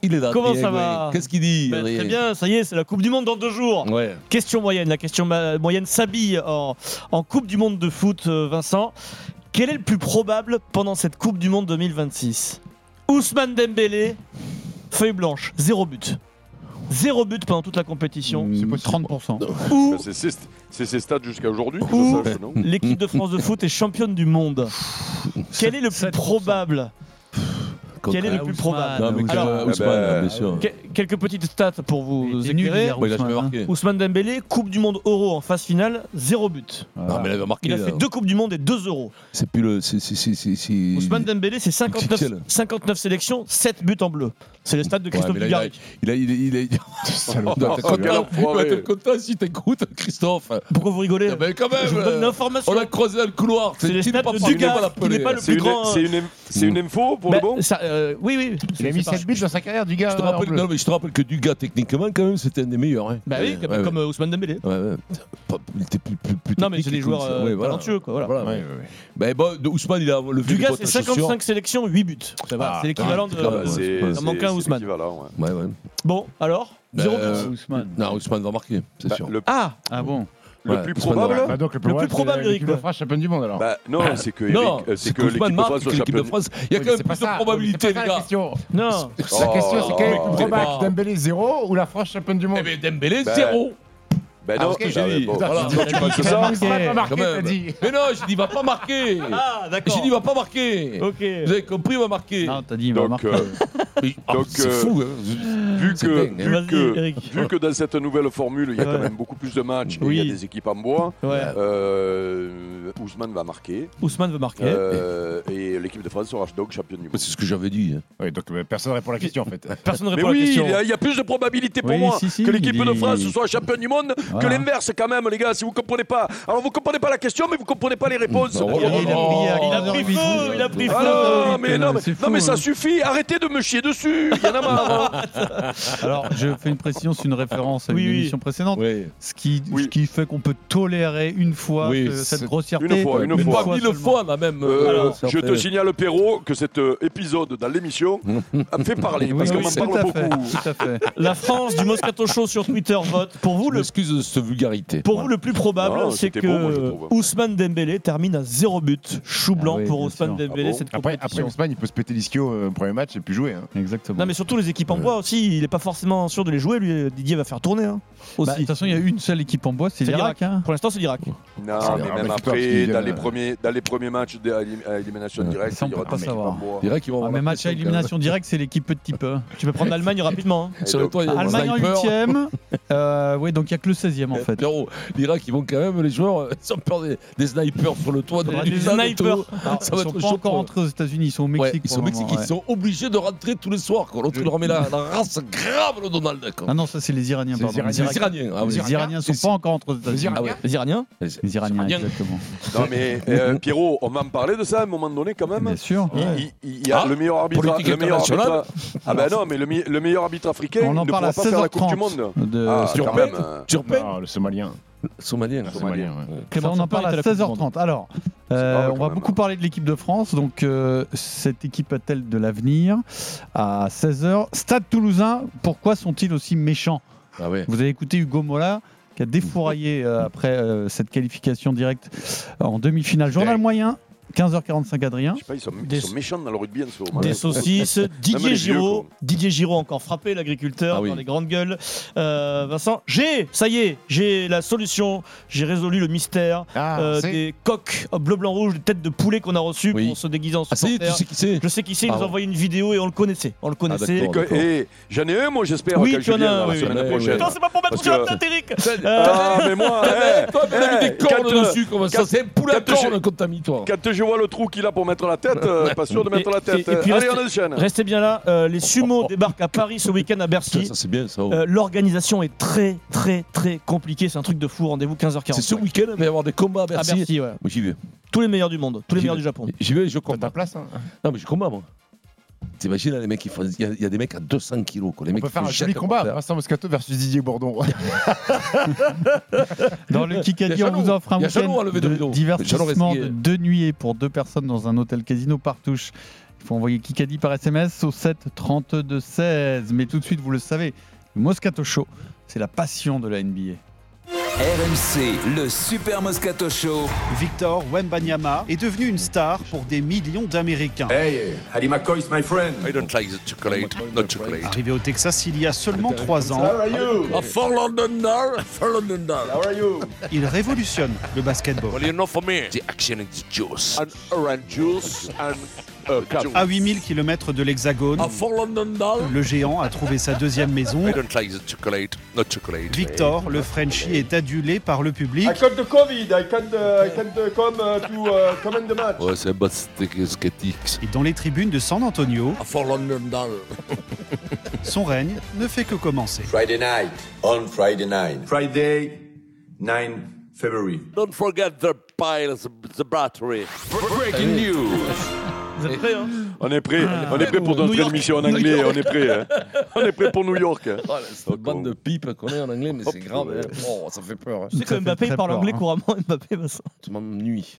Il est là. Comment ça va ? Qu'est-ce qu'il dit Très bien, ça y est, c'est la Coupe du Monde dans 2 jours. Ouais. Question moyenne, la question moyenne s'habille en Coupe du Monde de foot, Vincent. Quel est le plus probable pendant cette Coupe du Monde 2026 ? Ousmane Dembélé, feuille blanche, 0 but. 0 but pendant toute la compétition. C'est possible. 30%. Ou C'est ses stats jusqu'à aujourd'hui. que Ou- je sache, non l'équipe de France de foot est championne du monde. Quel est le plus 7%. probable ? Quel est le plus probable ? Non, mais Alors, Ousmane, bien sûr. Quelques petites stats pour vous éclairer. Ouais, il a jamais marqué. Ousmane Dembélé, Coupe du Monde Euro en phase finale, 0 but. Non, mais il avait marqué. Il a fait 2 Coupes du Monde et 2 Euros. C'est plus le. Ousmane Dembélé, c'est Quel 59 sélections, 7 buts en bleu. C'est les stats de Christophe Dugarry. Il a. Salaud. T'es content, enfoiré. t'es content si t'écoutes, Christophe. Pourquoi vous rigolez ? Ah ben, quand même, Je vous donne une information. on l'a croisé dans le couloir. C'est les qui stats n'est pas de parti, Dugas, on va l'appeler. qui n'est pas le C'est plus grand. c'est une info pour le bon Oui. Il a mis 7 buts dans sa carrière, du gars. Je te rappelle, non, mais je te rappelle que Dugas, techniquement, quand même, c'était un des meilleurs. Hein. Bah oui, comme Ousmane Dembélé. Ouais. Il était plus Non, mais technique c'est des que joueurs ça. Ouais, voilà. talentueux, quoi. Voilà. Voilà. Ouais. Ben bon, Ousmane, il a le Dugas, c'est 55 sélections, 8 buts. Ça va, c'est l'équivalent de. C'est Il en manque un Ousmane. l'équivalent, ouais. Ouais. Bon, alors 0 but. Ousmane. Non, Ousmane va marquer, c'est Bah, sûr. le Ah bon. le Ouais, plus Ousmane va probable Donc, Le plus probable, Eric, l'équipe de France championne du monde alors. Bah, non, c'est que Non, Eric- c'est que qu'Ousmane l'équipe de marque France que soit l'équipe de championne. France. Il y a quand même plus de probabilité, les la gars. question. Non. La question, c'est quel est le plus Oh, probable débat. Dembélé 0 ou la France championne du monde? Eh bien, Dembélé, Ben, 0. Ben Ah, non, ce que j'ai dit. bon, Voilà. tu penses que ça Ousmane va marquer, Quand même. t'as dit. Mais non, j'ai dit, il va pas marquer. Ah, d'accord. J'ai dit, il va pas marquer. Ok. Vous avez compris, il va marquer. Non, t'as dit, il va Donc, marquer. donc, c'est fou. Hein. vu C'est que, dingue, hein. Vas-y, Eric. vu que dans cette nouvelle formule, il y a quand Ouais. même beaucoup plus de matchs et Oui. il y a des équipes en bois, Ouais. Ousmane va marquer. Ousmane veut marquer. Et l'équipe de France sera donc championne du monde. C'est ce que j'avais dit. Hein. Oui, donc personne ne répond à la question en fait. Personne ne Mais répond à la oui, question. il y a plus de probabilité pour Oui, moi si, que l'équipe il de est- France soit championne du monde que Voilà. l'inverse quand même, les gars, si vous comprenez pas. Alors vous comprenez pas la question, mais vous comprenez pas les réponses. Non, Pour il a moi. brillé à Il a pris 15h08. feu, il a pris feu. Ah non, mais, non, mais, c'est non, fou, mais ça hein. suffit, arrêtez de me chier dessus, il y en a marre. hein. Alors, je fais une précision, c'est une référence à Oui, une oui. émission précédente. Oui. Ce qui Oui. fait qu'on peut tolérer une fois Oui, cette c'est- grossièreté. une fois Pas mille seulement. fois, là même. Je te signale, Perrault, que cet épisode dans l'émission a fait parler, parce Oui, qu'on oui, m'en tout à parle fait, beaucoup. tout à fait. La France du Moscato Show sur Twitter vote. Pour vous, Je m'excuse de cette vulgarité. le plus probable, Non, c'est c'était que beau, moi, je trouve. Ousmane Dembélé termine à 0 but. Chou blanc Ah oui, pour bien Ousmane sûr. Dembélé Ah bon cette Après compétition. Ousmane, il peut se péter l'ischio au premier match et puis jouer. Hein. Exactement. Non mais surtout les équipes en bois aussi, il n'est pas forcément sûr de les jouer, lui Didier va faire tourner hein, Bah, aussi. de toute façon, il y a une seule équipe en bois, c'est C'est l'Irak. l'Irak. Hein. Pour l'instant c'est l'Irak. Non, Ah, mais mais même l'équipe parce après, qu'ils dans viennent, les premiers matchs à élimination directe, Ça, on il y peut aura pas des savoir. équipes en bois. Je dirais qu'ils vont Ah, avoir mais la match à pression, quand élimination directe, c'est l'équipe petit peu. Tu peux prendre l'Allemagne rapidement. hein. même. Sur le toit, il y a des Allemagne en snipers. 8ème. Oui, donc il n'y a que le 16ème en fait. Pierrot, l'Irak, ils vont quand même, les joueurs, ils ont peur des snipers sur le toit. Des du stade et snipers. tout. Alors, Ça va ils être sont chaud pas encore pour eux. entrés aux États-Unis, ils sont au Ouais, Mexique. ils sont au pour le Mexique, moment, ils sont obligés de rentrer tous les soirs. quoi. L'autre, il leur met la race grave, le Donald. quoi. Ah non, ça c'est les Iraniens. C'est les pardon. Iraniens. Les Iraniens. Ah, oui. Les Iraniens sont pas encore entrés aux États-Unis. Iraniens. Ah ouais. Les Iraniens Les Iraniens, exactement. Non, mais Pierrot, on va me parler de ça à un moment donné quand même. Bien sûr. Il y a Ah, le meilleur arbitre. politique Le meilleur internationale. arbitre. Ah ben non, mais le meilleur arbitre africain On il en ne parle à pourra pas faire la Coupe du 16h30 Monde. de Ah, sur quand Turpin. même. Turpin. Non, le Somalien. Somalien. Somalien. Ouais. Ça, on en parle à 16h30. Alors, pas mal, on quand va même. beaucoup parler de l'équipe de France. Donc, cette équipe a-t-elle de l'avenir? À 16h, Stade Toulousain, pourquoi sont-ils aussi méchants? Ah ouais. Vous avez écouté Hugo Mola qui a défouraillé après cette qualification directe en demi-finale. Journal moyen, 15h45 Adrien. Je sais pas, ils sont Des- méchants dans le rugby en ce moment. Des saucisses, Même Didier les vieux, Giraud, quoi. Didier Giraud encore frappé l'agriculteur Ah oui. dans les grandes gueules. Vincent, ça y est, j'ai la solution, j'ai résolu le mystère des coqs bleu blanc rouge, des têtes de poulet qu'on a reçues Oui. pour se déguiser en Ah, ça y est, tu supporter. sais qui c'est? Je sais qui c'est, il Ah nous a bon. envoyé une vidéo et on le connaissait. d'accord. Et j'en ai un, moi, j'espère, Oui, quand tu je en as viens un, la oui, semaine oui. prochaine. Non, c'est pas pour mettre Parce sur la que- tête, Eric. Ah, mais moi, Toi, tu as mis des cornes quand, dessus, comme ça. quand- C'est un poulet à quand je- cornes qu'on t'a mis, toi. quand je vois le trou qu'il a pour mettre la tête, pas sûr de mettre la tête. Et puis Allez, on enchaîne. Restez bien là, les sumos débarquent à Paris ce week-end à Bercy. Ça, c'est bien, ça. L'organisation est très très très compliquée, c'est un truc de fou, rendez-vous 15h40. C'est ce week-end, il va y avoir des combats à à Bercy. Bercy, ouais. Moi, j'y vais. Tous les meilleurs du monde, tous les J'y meilleurs vais. du Japon. J'y vais, je T'as combats. ta place. Hein. Non, mais je combats, moi. T'imagines, là, les mecs, il y a des mecs à 200 kilos. Quoi. Les On mecs peut qui faire font un joli chaque combat. affaire. Vincent Moscato versus Didier Bourdon. Dans le Kikadi, Il y a on vous offre un il y a Jalon à week-end lever de de rideau. divertissement Jalon de Restier. 2 nuits pour 2 personnes dans un hôtel casino Partouche. Il faut envoyer Kikadi par SMS au 7 32 16. Mais tout de suite, vous le savez, le Moscato Show, c'est la passion de la NBA. RMC, le Super Moscato Show. Victor Wembanyama est devenu une star pour des millions d'Américains. Hey, Harry McCoy is my friend. I don't like the chocolate, not chocolate. Arrivé au Texas il y a seulement 3 ans, How are you? For London, How are you? il révolutionne le basketball. Well, you know, for me, the action is juice. An orange juice and À 8000 km de l'Hexagone, For London, le géant a trouvé sa deuxième maison. I don't like the chocolate, not chocolate. Victor, le Frenchie, est adulé par le public. I caught the COVID. I can't come to comment the match. Ouais, c'est un basket. Et dans les tribunes de San Antonio, For London, son règne ne fait que commencer. Friday night, on Friday night. Friday, 9 February. don't forget the piles, the battery. Breaking news. Vous êtes prêts, hein? On est prêt pour New notre York. émission en anglais, on est prêt. Hein. On est prêt pour New York. Hein. Oh, cette bande de pipes qu'on est en anglais, mais c'est grave. Hein. Oh, ça fait peur. Hein. Tu sais que Ça fait Mbappé il très parle peur, anglais hein. couramment, Mbappé, Vincent. Tu m'ennuies.